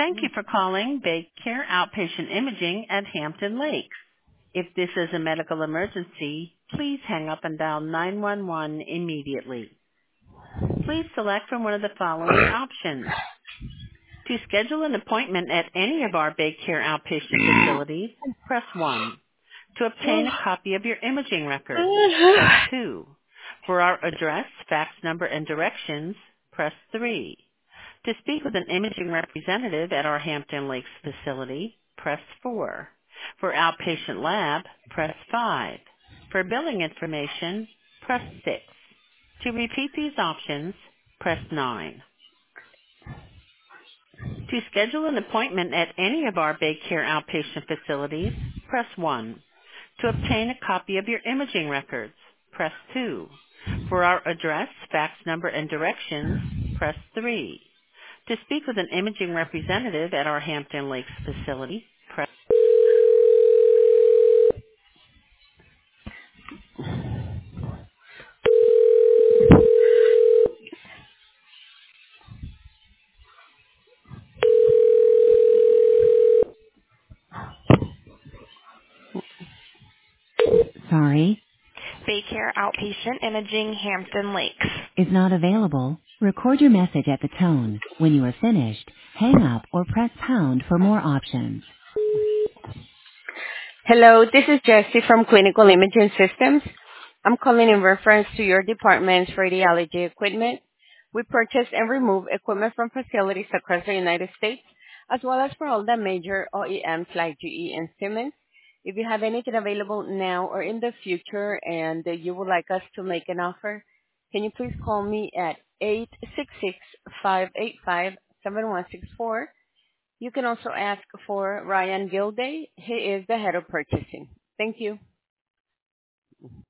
Thank you for calling BayCare Outpatient Imaging at Hampton Lakes. If this is a medical emergency, please hang up and dial 911 immediately. Please select from one of the following options. To schedule an appointment at any of our BayCare outpatient facilities, press 1. To obtain a copy of your imaging records, press 2. For our address, fax number, and directions, press 3. To speak with an imaging representative at our Hampton Lakes facility, press 4. For outpatient lab, press 5. For billing information, press 6. To repeat these options, press 9. To schedule an appointment at any of our BayCare outpatient facilities, press 1. To obtain a copy of your imaging records, press 2. For our address, fax number, and directions, press 3. To speak with an imaging representative at our Hampton Lakes facility, press. Sorry, BayCare Outpatient Imaging, Hampton Lakes. is not available. Record your message at the tone. When you are finished, hang up or press pound for more options. Hello, this is Jessie from Clinical Imaging Systems. I'm calling in reference to your department's radiology equipment. We purchase and remove equipment from facilities across the United States, as well as for all the major OEMs like GE and Siemens. If you have anything available now or in the future and you would like us to make an offer, can you please call me at 866-585-7164. You can also ask for Ryan Gilday. He is the head of purchasing. Thank you.